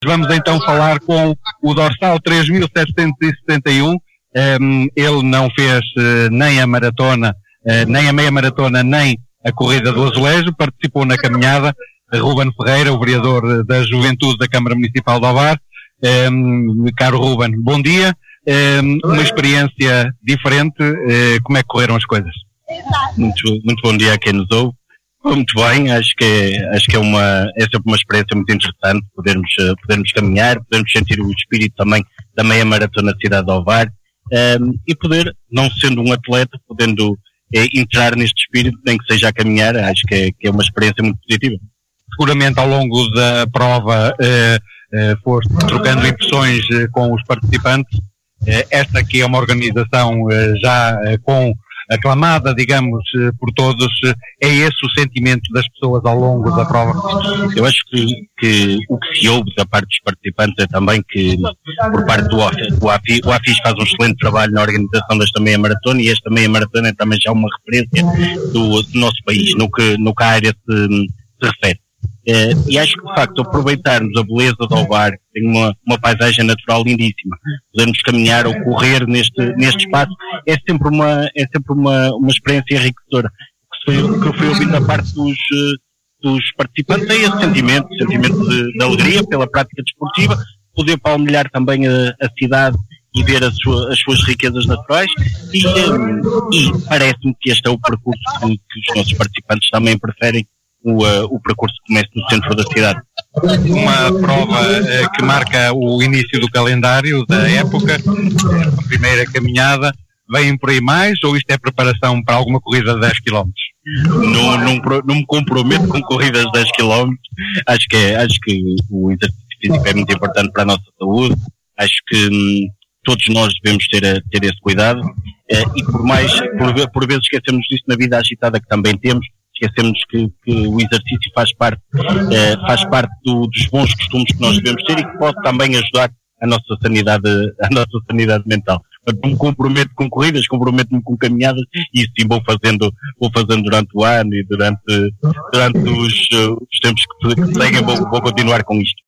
Vamos então falar com o dorsal 3771. Ele não fez nem a maratona, nem a meia maratona, nem a corrida do Azulejo, participou na caminhada. Ruben Ferreira, o vereador da Juventude da Câmara Municipal de Ovar. Caro Ruben, bom dia. Uma experiência diferente, como é que correram as coisas? Muito bom dia a quem nos ouve. Muito bem, acho que é sempre uma experiência muito interessante podermos caminhar, podermos sentir o espírito também da meia maratona da cidade de Ovar, e poder, não sendo um atleta, podendo entrar neste espírito, nem que seja a caminhar, acho que é uma experiência muito positiva. Seguramente ao longo da prova foste trocando impressões com os participantes. Esta aqui é uma organização já aclamada, digamos, por todos. É esse o sentimento das pessoas ao longo da prova? Eu acho que o que se ouve da parte dos participantes é também que, por parte do AFIS faz um excelente trabalho na organização desta meia maratona, e esta meia maratona é também já uma referência do nosso país, no que a área se refere. E acho que, de facto, aproveitarmos a beleza de Ovar, que tem uma paisagem natural lindíssima, podermos caminhar ou correr neste espaço, é sempre uma experiência enriquecedora. O que foi ouvido da parte dos participantes é esse sentimento de alegria pela prática desportiva, poder palmilhar também a cidade e ver as suas riquezas naturais, e parece-me que este é o percurso que os nossos participantes também preferem. O percurso começa no centro da cidade. Uma prova que marca o início do calendário da época, a primeira caminhada. Vêm por aí mais, ou isto é preparação para alguma corrida de 10 km? Não me comprometo com corridas de 10 km. Acho que o exercício físico é muito importante para a nossa saúde. Acho que todos nós devemos ter esse cuidado, e por vezes esquecemos disso na vida agitada que também temos. Esquecemos que o exercício faz parte dos bons costumes que nós devemos ter, e que pode também ajudar a nossa sanidade mental. Não me comprometo com corridas, comprometo-me com caminhadas, e isso sim vou fazendo durante o ano, e durante os tempos que seguem vou continuar com isto.